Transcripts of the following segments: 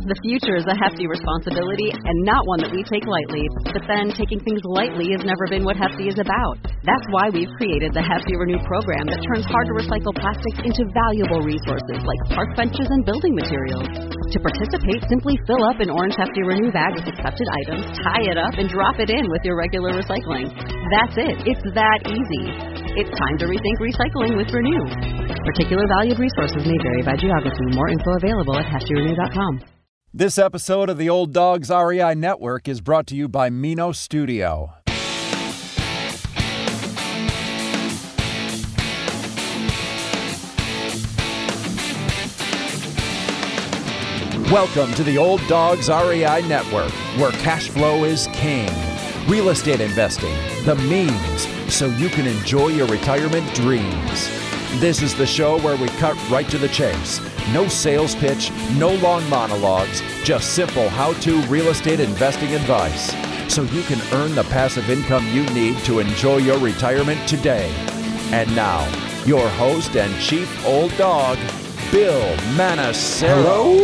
The future is a hefty responsibility and not one that we take lightly. But then taking things lightly has never been what Hefty is about. That's why we've created the Hefty Renew program that turns hard-to-recycle plastics into valuable resources like park benches and building materials. To participate, simply fill up an orange Hefty Renew bag with accepted items, tie it up, and drop it in with your regular recycling. That's it. It's that easy. It's time to rethink recycling with Renew. Particular valued resources may vary by geography. More info available at heftyrenew.com. This episode of the Old Dogs REI Network is brought to you by Mino Studio. Welcome to the Old Dogs REI Network, where cash flow is king. Real estate investing, the means, so you can enjoy your retirement dreams. This is the show where we cut right to the chase. No sales pitch, no long monologues, just simple how-to real estate investing advice, so you can earn the passive income you need to enjoy your retirement today. And now, your host and chief old dog, Bill Manassero.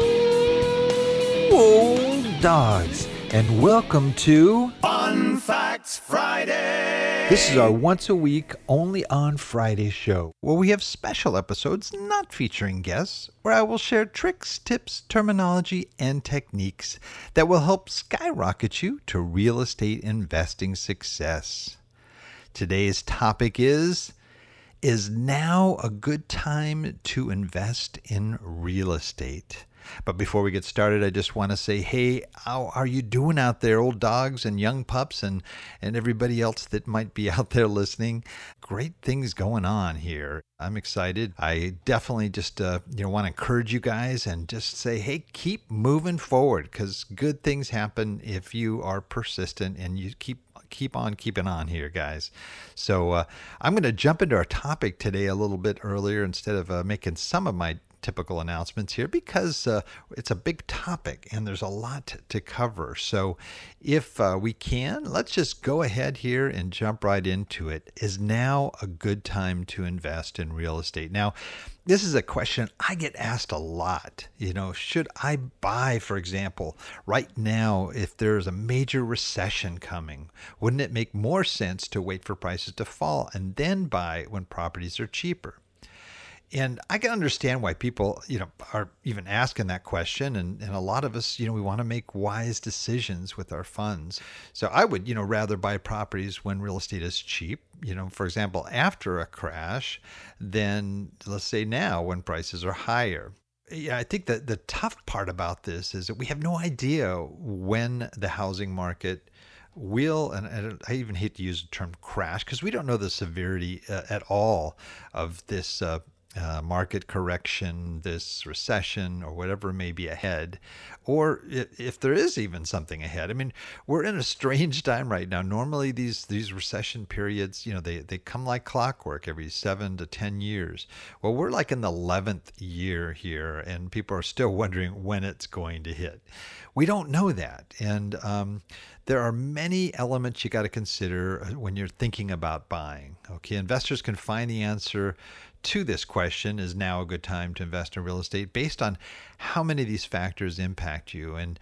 Hello, old dogs, and welcome to Fun Facts Friday. This is our once-a-week, only on Friday show, where we have special episodes not featuring guests, where I will share tricks, tips, terminology, and techniques that will help skyrocket you to real estate investing success. Today's topic is now a good time to invest in real estate? But before we get started, I just want to say, hey, how are you doing out there, old dogs and young pups and everybody else that might be out there listening? Great things going on here. I'm excited. I definitely just want to encourage you guys and just say, hey, keep moving forward, because good things happen if you are persistent and you keep on keeping on here, guys. So I'm going to jump into our topic today a little bit earlier instead of making some of my typical announcements here, because it's a big topic and there's a lot to cover. So if we can, let's just go ahead here and jump right into it. Is now a good time to invest in real estate? Now, this is a question I get asked a lot. Should I buy, for example, right now if there's a major recession coming? Wouldn't it make more sense to wait for prices to fall and then buy when properties are cheaper? And I can understand why people, are even asking that question. And a lot of us, we want to make wise decisions with our funds. So I would, rather buy properties when real estate is cheap, for example, after a crash, than let's say now when prices are higher. Yeah, I think that the tough part about this is that we have no idea when the housing market will, and I even hate to use the term crash, because we don't know the severity at all of this market correction, this recession, or whatever may be ahead, or if there is even something ahead. I mean, we're in a strange time right now. Normally, these recession periods, they come like clockwork every 7 to 10 years. Well, we're like in the 11th year here, and people are still wondering when it's going to hit. We don't know that, and there are many elements you got to consider when you're thinking about buying. Okay, investors can find the answer to this question, is now a good time to invest in real estate, based on how many of these factors impact you. And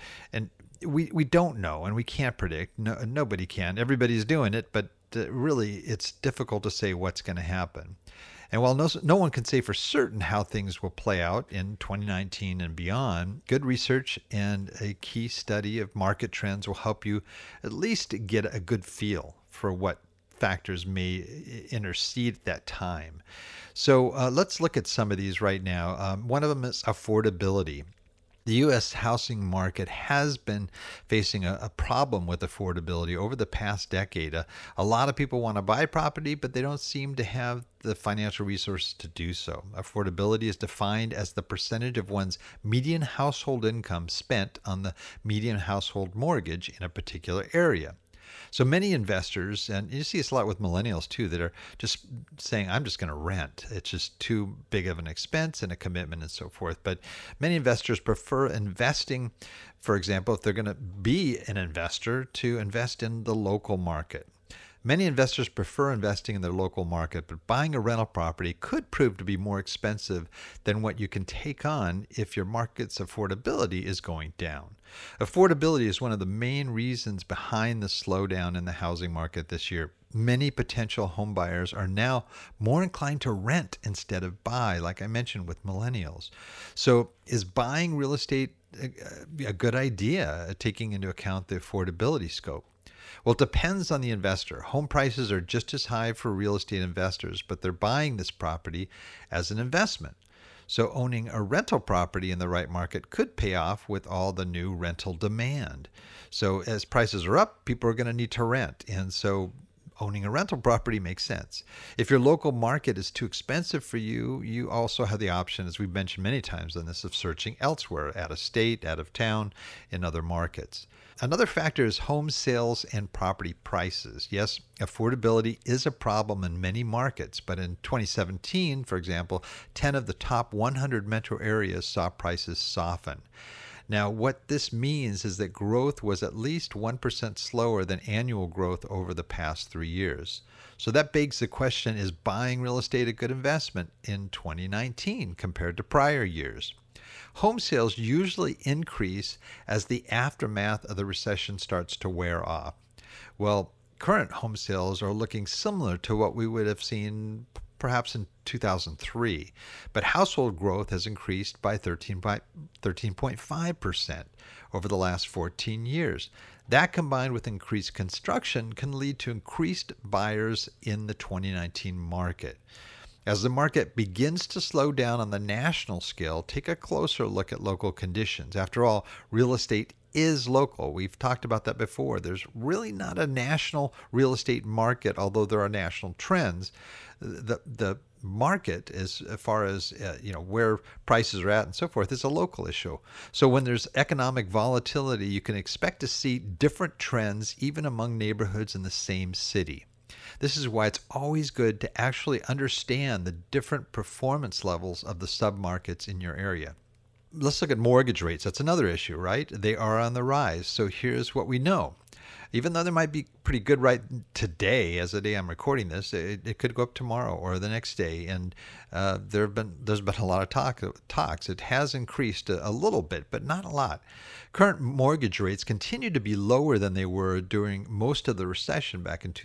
we don't know, and we can't predict. Nobody can. Everybody's doing it, but really it's difficult to say what's going to happen. And while no one can say for certain how things will play out in 2019 and beyond, good research and a key study of market trends will help you at least get a good feel for what factors may intercede at that time. So let's look at some of these right now. One of them is affordability. The U.S. housing market has been facing a problem with affordability over the past decade. A lot of people want to buy property, but they don't seem to have the financial resources to do so. Affordability is defined as the percentage of one's median household income spent on the median household mortgage in a particular area. So many investors, and you see this a lot with millennials too, that are just saying, I'm just going to rent. It's just too big of an expense and a commitment and so forth. But many investors prefer investing, for example, if they're going to be an investor, to invest in the local market. Many investors prefer investing in their local market, but buying a rental property could prove to be more expensive than what you can take on if your market's affordability is going down. Affordability is one of the main reasons behind the slowdown in the housing market this year. Many potential home buyers are now more inclined to rent instead of buy, like I mentioned with millennials. So is buying real estate a good idea, taking into account the affordability scope? Well, it depends on the investor. Home prices are just as high for real estate investors, but they're buying this property as an investment. So owning a rental property in the right market could pay off with all the new rental demand. So as prices are up, people are going to need to rent. And so owning a rental property makes sense. If your local market is too expensive for you, you also have the option, as we've mentioned many times on this, of searching elsewhere, out of state, out of town, in other markets. Another factor is home sales and property prices. Yes, affordability is a problem in many markets, but in 2017, for example, 10 of the top 100 metro areas saw prices soften. Now, what this means is that growth was at least 1% slower than annual growth over the past 3 years. So that begs the question, is buying real estate a good investment in 2019 compared to prior years? Home sales usually increase as the aftermath of the recession starts to wear off. Well, current home sales are looking similar to what we would have seen perhaps in 2003, but household growth has increased by 13.5% over the last 14 years. That, combined with increased construction, can lead to increased buyers in the 2019 market. As the market begins to slow down on the national scale, take a closer look at local conditions. After all, real estate is local. We've talked about that before. There's really not a national real estate market, although there are national trends. The market, as far as where prices are at and so forth, is a local issue. So when there's economic volatility, you can expect to see different trends even among neighborhoods in the same city. This is why it's always good to actually understand the different performance levels of the submarkets in your area. Let's look at mortgage rates. That's another issue, right? They are on the rise. So here's what we know. Even though they might be pretty good right today, as the day I'm recording this, it could go up tomorrow or the next day. And there's been a lot of talks. It has increased a little bit, but not a lot. Current mortgage rates continue to be lower than they were during most of the recession back in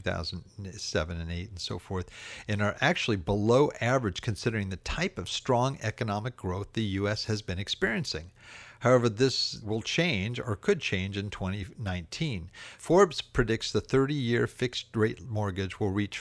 2007 and 8 and so forth, and are actually below average considering the type of strong economic growth the U.S. has been experiencing. However, this will change or could change in 2019. Forbes predicts the 30-year fixed-rate mortgage will reach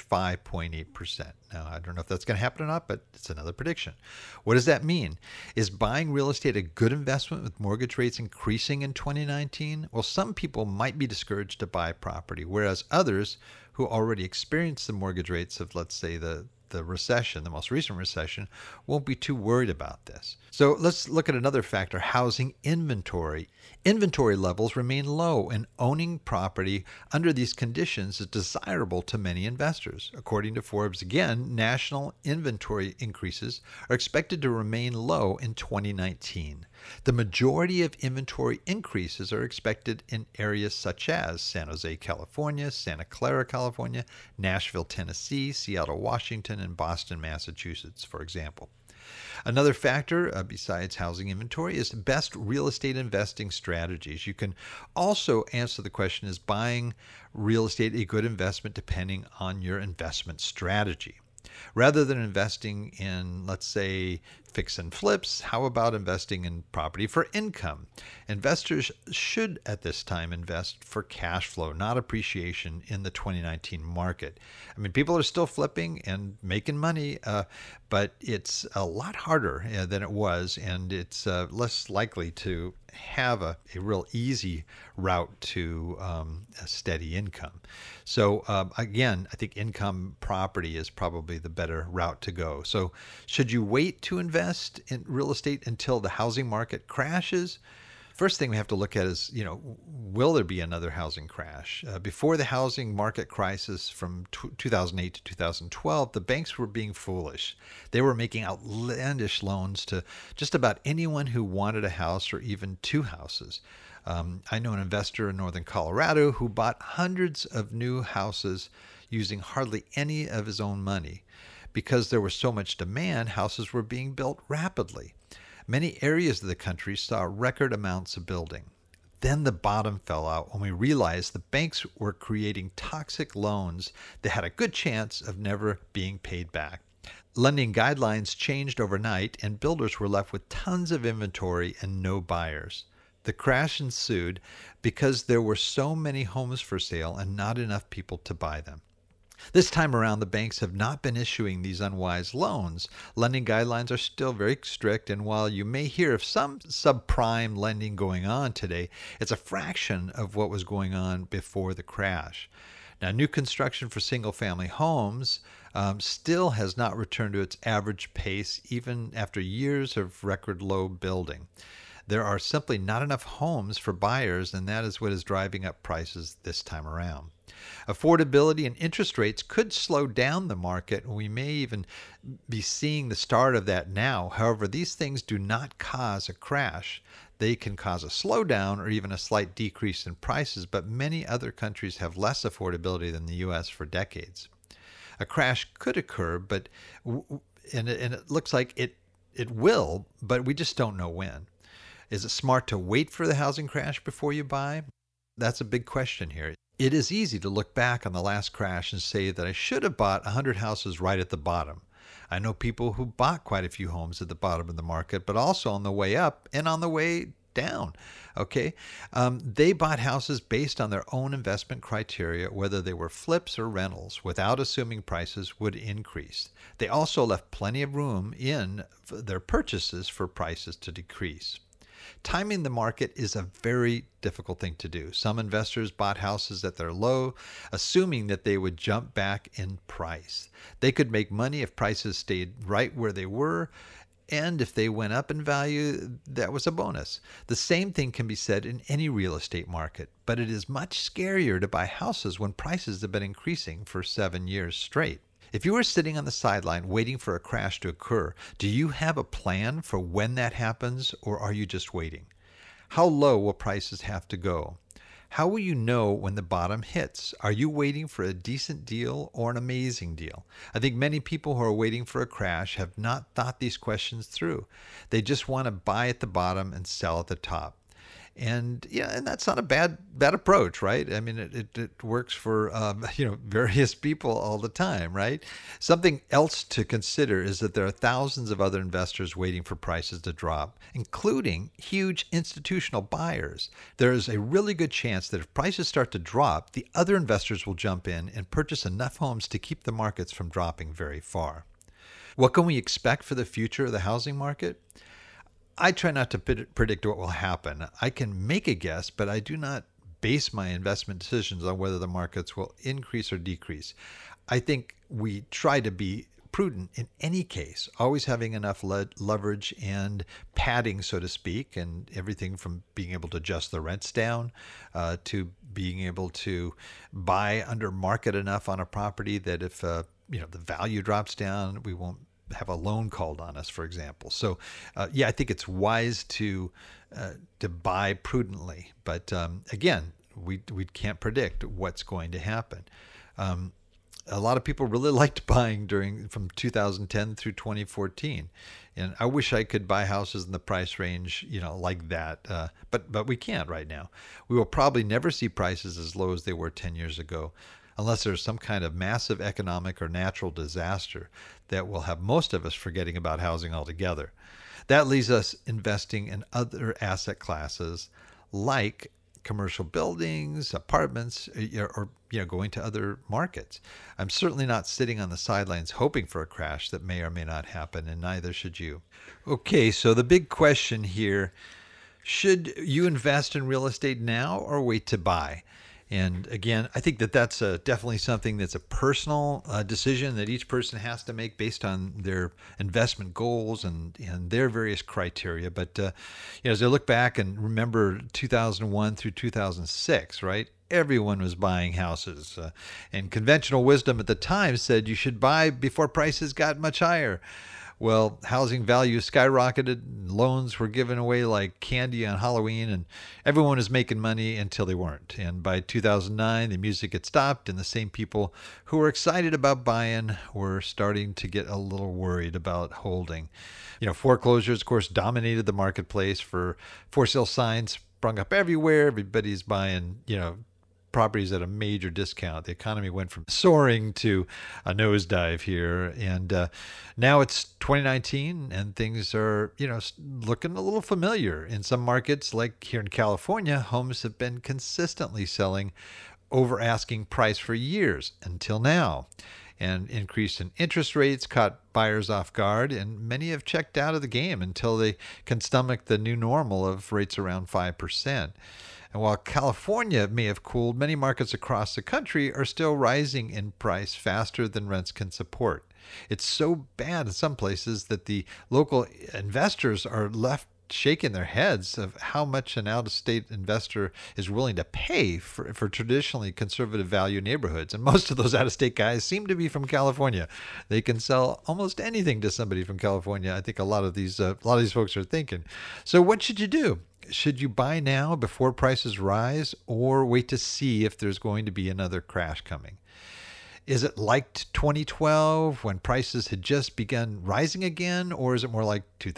5.8%. Now, I don't know if that's going to happen or not, but it's another prediction. What does that mean? Is buying real estate a good investment with mortgage rates increasing in 2019? Well, some people might be discouraged to buy property, whereas others who already experienced the mortgage rates of, let's say, the recession, the most recent recession, won't be too worried about this. So let's look at another factor, housing inventory. Inventory levels remain low, and owning property under these conditions is desirable to many investors. According to Forbes, again, national inventory increases are expected to remain low in 2019. The majority of inventory increases are expected in areas such as San Jose, California, Santa Clara, California, Nashville, Tennessee, Seattle, Washington, and Boston, Massachusetts, for example. Another factor besides housing inventory is best real estate investing strategies. You can also answer the question, is buying real estate a good investment depending on your investment strategy? Rather than investing in, let's say, fix and flips, how about investing in property for income? Investors should at this time invest for cash flow, not appreciation in the 2019 market. I mean, people are still flipping and making money, but it's a lot harder than it was, and it's less likely to have a real easy route to a steady income. So again, I think income property is probably the better route to go. So should you wait to invest in real estate until the housing market crashes? First thing we have to look at is, will there be another housing crash? Before the housing market crisis from 2008 to 2012, the banks were being foolish. They were making outlandish loans to just about anyone who wanted a house or even two houses. I know an investor in northern Colorado who bought hundreds of new houses using hardly any of his own money. Because there was so much demand, houses were being built rapidly. Many areas of the country saw record amounts of building. Then the bottom fell out when we realized the banks were creating toxic loans that had a good chance of never being paid back. Lending guidelines changed overnight, and builders were left with tons of inventory and no buyers. The crash ensued because there were so many homes for sale and not enough people to buy them. This time around, the banks have not been issuing these unwise loans. Lending guidelines are still very strict, and while you may hear of some subprime lending going on today, it's a fraction of what was going on before the crash. Now, new construction for single-family homes still has not returned to its average pace, even after years of record low building. There are simply not enough homes for buyers, and that is what is driving up prices this time around. Affordability and interest rates could slow down the market. We may even be seeing the start of that now. However, these things do not cause a crash. They can cause a slowdown or even a slight decrease in prices, but many other countries have less affordability than the U.S. for decades. A crash could occur, but and it looks like it will, but we just don't know when. Is it smart to wait for the housing crash before you buy? That's a big question here. It is easy to look back on the last crash and say that I should have bought 100 houses right at the bottom. I know people who bought quite a few homes at the bottom of the market, but also on the way up and on the way down. Okay, they bought houses based on their own investment criteria, whether they were flips or rentals, without assuming prices would increase. They also left plenty of room in their purchases for prices to decrease. Timing the market is a very difficult thing to do. Some investors bought houses at their low, assuming that they would jump back in price. They could make money if prices stayed right where they were, and if they went up in value, that was a bonus. The same thing can be said in any real estate market, but it is much scarier to buy houses when prices have been increasing for 7 years straight. If you are sitting on the sideline waiting for a crash to occur, do you have a plan for when that happens, or are you just waiting? How low will prices have to go? How will you know when the bottom hits? Are you waiting for a decent deal or an amazing deal? I think many people who are waiting for a crash have not thought these questions through. They just want to buy at the bottom and sell at the top. And and that's not a bad approach, right? I mean, it works for various people all the time, right? Something else to consider is that there are thousands of other investors waiting for prices to drop, including huge institutional buyers. There is a really good chance that if prices start to drop, the other investors will jump in and purchase enough homes to keep the markets from dropping very far. What can we expect for the future of the housing market? I try not to predict what will happen. I can make a guess, but I do not base my investment decisions on whether the markets will increase or decrease. I think we try to be prudent in any case, always having enough leverage and padding, so to speak, and everything from being able to adjust the rents down to being able to buy under market enough on a property that if the value drops down, we won't have a loan called on us, for example. So, I think it's wise to buy prudently. But again, we can't predict what's going to happen. A lot of people really liked buying from 2010 through 2014, and I wish I could buy houses in the price range, like that. But we can't right now. We will probably never see prices as low as they were 10 years ago, unless there's some kind of massive economic or natural disaster that will have most of us forgetting about housing altogether. That leaves us investing in other asset classes like commercial buildings, apartments, or going to other markets. I'm certainly not sitting on the sidelines hoping for a crash that may or may not happen, and neither should you. Okay, so the big question here, should you invest in real estate now or wait to buy? And again, I think that's definitely something that's a personal decision that each person has to make based on their investment goals and their various criteria. But as I look back and remember 2001 through 2006, right? Everyone was buying houses. And conventional wisdom at the time said you should buy before prices got much higher. Well, housing values skyrocketed, loans were given away like candy on Halloween, and everyone was making money until they weren't. And by 2009, the music had stopped, and the same people who were excited about buying were starting to get a little worried about holding. Foreclosures, of course, dominated the marketplace. For sale signs sprung up everywhere. Everybody's buying, properties at a major discount. The economy went from soaring to a nosedive here. And now it's 2019 and things are, looking a little familiar. In some markets, like here in California, homes have been consistently selling over asking price for years until now. And increase in interest rates caught buyers off guard, and many have checked out of the game until they can stomach the new normal of rates around 5%. And while California may have cooled, many markets across the country are still rising in price faster than rents can support. It's so bad in some places that the local investors are left shaking their heads of how much an out-of-state investor is willing to pay for traditionally conservative value neighborhoods. And most of those out-of-state guys seem to be from California. They can sell almost anything to somebody from California. I think a lot of these folks are thinking. So what should you do? Should you buy now before prices rise, or wait to see if there's going to be another crash coming? Is it like 2012 when prices had just begun rising again, or is it more like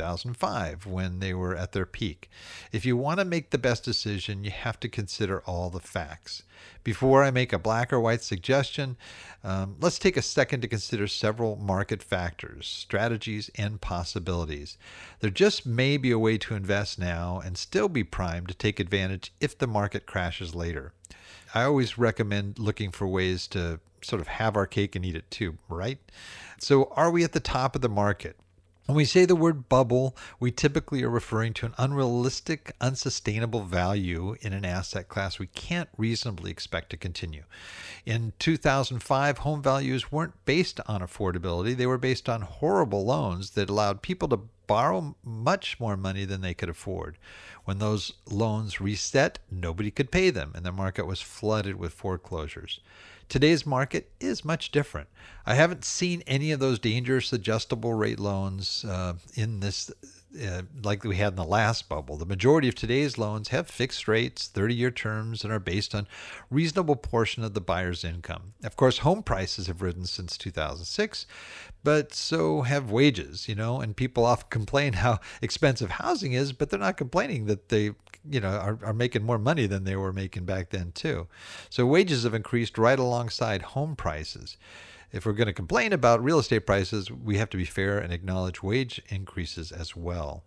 2005 when they were at their peak? If you want to make the best decision, you have to consider all the facts. Before I make a black or white suggestion, let's take a second to consider several market factors, strategies, and possibilities. There just may be a way to invest now and still be primed to take advantage if the market crashes later. I always recommend looking for ways to sort of have our cake and eat it too, right? So are we at the top of the market? When we say the word bubble, we typically are referring to an unrealistic, unsustainable value in an asset class we can't reasonably expect to continue. In 2005, home values weren't based on affordability. They were based on horrible loans that allowed people to borrow much more money than they could afford. When those loans reset, nobody could pay them, and the market was flooded with foreclosures. Today's market is much different. I haven't seen any of those dangerous adjustable rate loans in this like we had in the last bubble. The majority of today's loans have fixed rates, 30-year terms, and are based on reasonable portion of the buyer's income. Of course, home prices have risen since 2006, but so have wages, and people often complain how expensive housing is, but they're not complaining that they are making more money than they were making back then too. So wages have increased right alongside home prices. If we're going to complain about real estate prices, we have to be fair and acknowledge wage increases as well.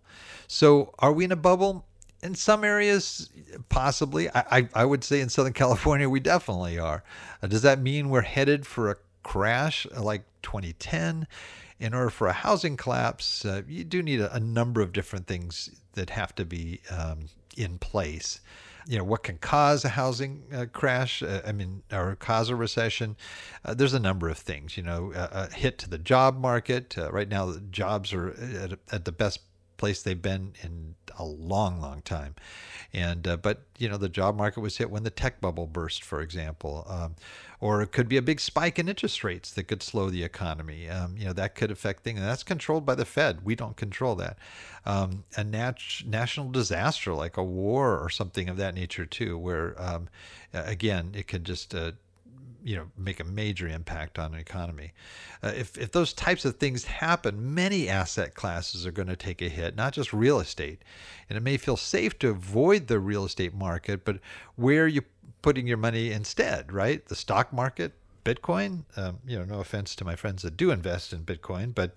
So are we in a bubble? In some areas, possibly. I would say in Southern California, we definitely are. Does that mean we're headed for a crash like 2010? In order for a housing collapse, you do need a number of different things that have to be in place. What can cause a housing crash, or cause a recession? There's a number of things, a hit to the job market. Right now, the jobs are at the best place they've been in a long, long time. But the job market was hit when the tech bubble burst, for example. Or it could be a big spike in interest rates that could slow the economy. That could affect things. And that's controlled by the Fed. We don't control that. A national disaster like a war or something of that nature too, where, again, it could just make a major impact on an economy. If those types of things happen, many asset classes are going to take a hit, not just real estate. And it may feel safe to avoid the real estate market, but where are you putting your money instead, right? The stock market, Bitcoin? No offense to my friends that do invest in Bitcoin, but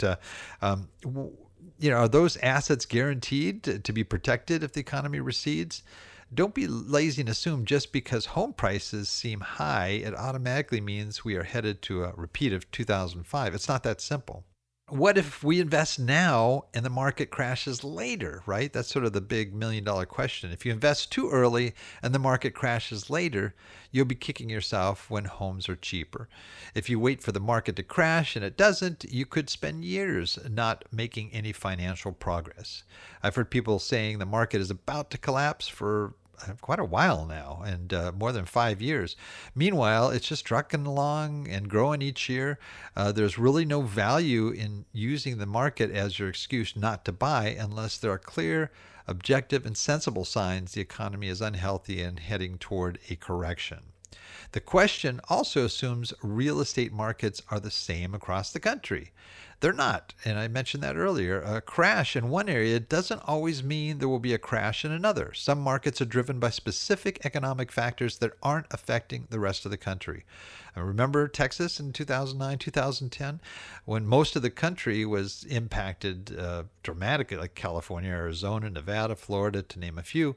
are those assets guaranteed to be protected if the economy recedes? Don't be lazy and assume just because home prices seem high, it automatically means we are headed to a repeat of 2005. It's not that simple. What if we invest now and the market crashes later, right? That's sort of the big $1 million question. If you invest too early and the market crashes later, you'll be kicking yourself when homes are cheaper. If you wait for the market to crash and it doesn't, you could spend years not making any financial progress. I've heard people saying the market is about to collapse for quite a while now, and more than 5 years. Meanwhile, it's just trucking along and growing each year. There's really no value in using the market as your excuse not to buy unless there are clear, objective, and sensible signs the economy is unhealthy and heading toward a correction. The question also assumes real estate markets are the same across the country. They're not, and I mentioned that earlier. A crash in one area doesn't always mean there will be a crash in another. Some markets are driven by specific economic factors that aren't affecting the rest of the country. I remember Texas in 2009, 2010, when most of the country was impacted dramatically, like California, Arizona, Nevada, Florida, to name a few.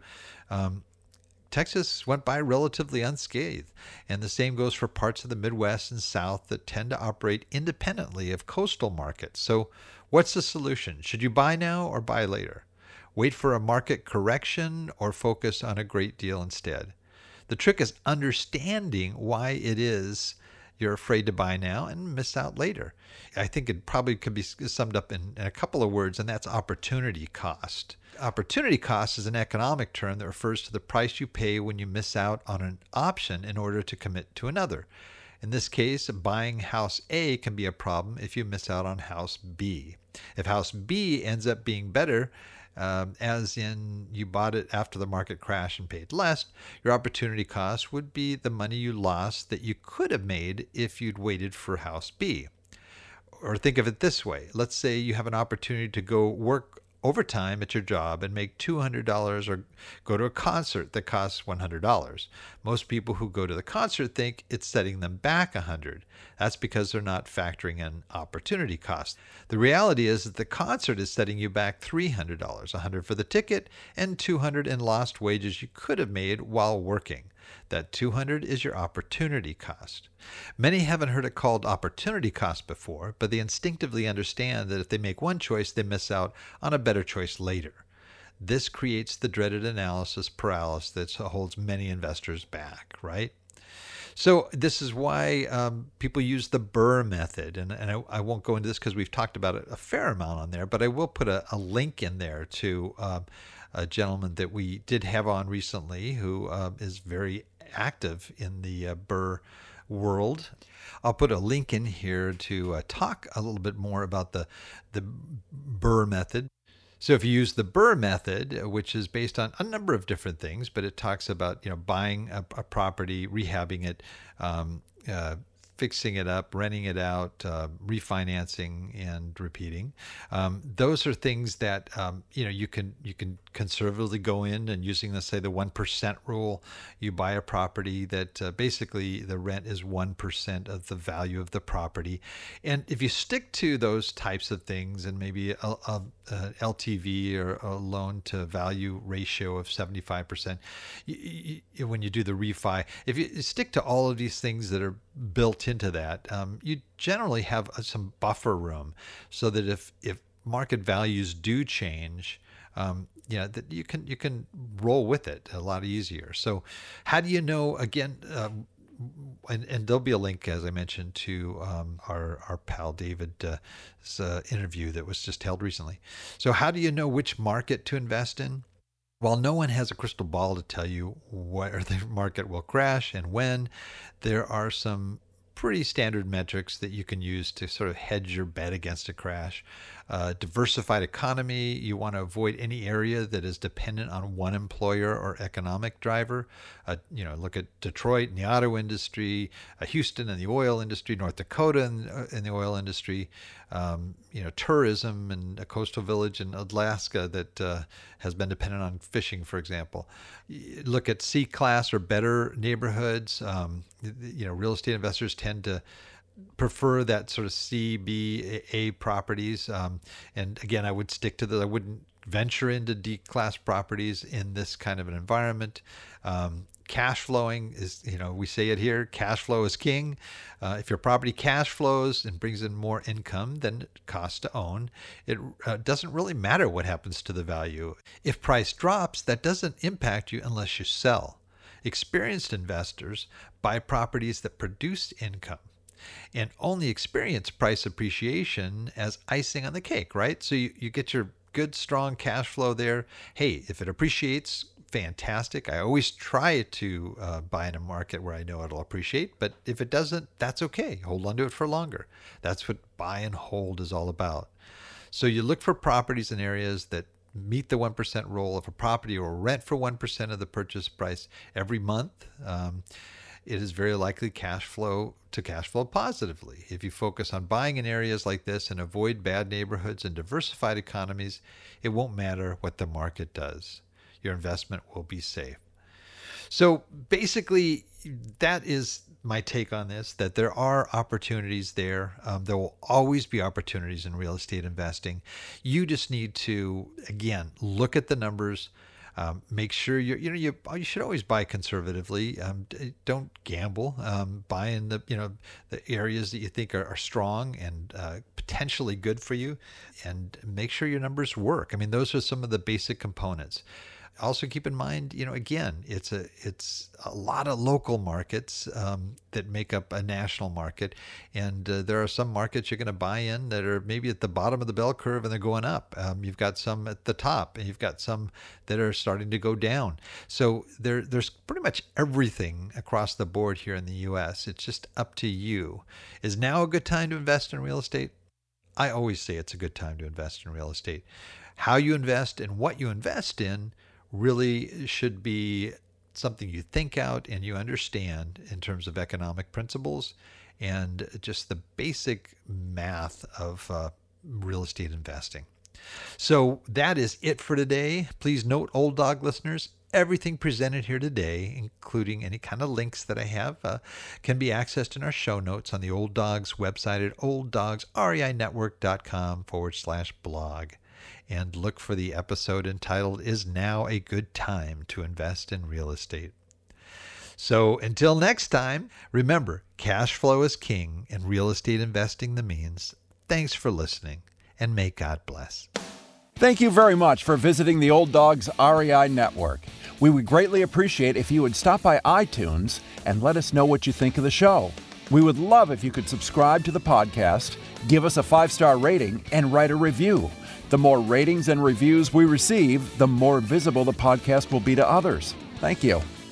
Texas went by relatively unscathed, and the same goes for parts of the Midwest and South that tend to operate independently of coastal markets. So what's the solution? Should you buy now or buy later? Wait for a market correction or focus on a great deal instead? The trick is understanding why it is you're afraid to buy now and miss out later. I think it probably could be summed up in a couple of words, and that's opportunity cost. Opportunity cost is an economic term that refers to the price you pay when you miss out on an option in order to commit to another. In this case, buying house A can be a problem if you miss out on house B. If house B ends up being better, as in you bought it after the market crash and paid less, your opportunity cost would be the money you lost that you could have made if you'd waited for house B. Or think of it this way. Let's say you have an opportunity to go work overtime at your job and make $200 or go to a concert that costs $100. Most people who go to the concert think it's setting them back $100. That's because they're not factoring in opportunity cost. The reality is that the concert is setting you back $300, $100 for the ticket and $200 in lost wages you could have made while working. That $200 is your opportunity cost. Many haven't heard it called opportunity cost before, but they instinctively understand that if they make one choice, they miss out on a better choice later. This creates the dreaded analysis paralysis that holds many investors back, right? So this is why people use the BRRRR method, and I won't go into this because we've talked about it a fair amount on there, but I will put a link in there to a gentleman that we did have on recently who is very active in the BRRRR world. I'll put a link in here to talk a little bit more about the BRRRR method. So if you use the BRRRR method, which is based on a number of different things, but it talks about buying a property, rehabbing it, fixing it up, renting it out, refinancing, and repeating. Those are things that you can conservatively go in and using, let's say, the 1% rule. You buy a property that basically the rent is 1% of the value of the property, and if you stick to those types of things and maybe a LTV or a loan to value ratio of 75%, when you do the refi, if you stick to all of these things that are built into that, you generally have some buffer room so that if market values do change, that you can roll with it a lot easier. So how do you know, again, and there'll be a link, as I mentioned, to our pal David's interview that was just held recently. So how do you know which market to invest in? While no one has a crystal ball to tell you where the market will crash and when, there are some pretty standard metrics that you can use to sort of hedge your bet against a crash. Diversified economy, you want to avoid any area that is dependent on one employer or economic driver. Look at Detroit in the auto industry, Houston in the oil industry, North Dakota in the oil industry, tourism and a coastal village in Alaska that has been dependent on fishing, for example. Look at C-class or better neighborhoods. Real estate investors tend to prefer that sort of C, B, A properties. And again, I would stick to that. I wouldn't venture into D-class properties in this kind of an environment. Cash flowing is, we say it here, cash flow is king. If your property cash flows and brings in more income than it costs to own, it doesn't really matter what happens to the value. If price drops, that doesn't impact you unless you sell. Experienced investors buy properties that produce income and only experience price appreciation as icing on the cake, right? So you get your good, strong cash flow there. Hey, if it appreciates, fantastic. I always try to buy in a market where I know it'll appreciate, but if it doesn't, that's okay. Hold on to it for longer. That's what buy and hold is all about. So you look for properties in areas that meet the 1% rule. If a property will rent for 1% of the purchase price every month, it is very likely cash flow positively. If you focus on buying in areas like this and avoid bad neighborhoods and diversified economies, it won't matter what the market does. Your investment will be safe. So basically, that is my take on this, that there are opportunities there. There will always be opportunities in real estate investing. You just need to, again, look at the numbers. Make sure you should always buy conservatively. Don't gamble. Buy in the areas that you think are strong and potentially good for you, and make sure your numbers work. I mean, those are some of the basic components. Also keep in mind, again, it's a lot of local markets that make up a national market, and there are some markets you're going to buy in that are maybe at the bottom of the bell curve and they're going up. You've got some at the top, and you've got some that are starting to go down. So there's pretty much everything across the board here in the U.S. It's just up to you. Is now a good time to invest in real estate? I always say it's a good time to invest in real estate. How you invest and what you invest in really should be something you think out and you understand in terms of economic principles and just the basic math of real estate investing. So that is it for today. Please note, Old Dog listeners, everything presented here today, including any kind of links that I have, can be accessed in our show notes on the Old Dogs website at olddogsreinetwork.com/blog. And look for the episode entitled, Is Now a Good Time to Invest in Real Estate? So until next time, remember, cash flow is king and real estate investing the means. Thanks for listening, and may God bless. Thank you very much for visiting the Old Dogs REI Network. We would greatly appreciate if you would stop by iTunes and let us know what you think of the show. We would love if you could subscribe to the podcast, give us a 5-star rating, and write a review. The more ratings and reviews we receive, the more visible the podcast will be to others. Thank you.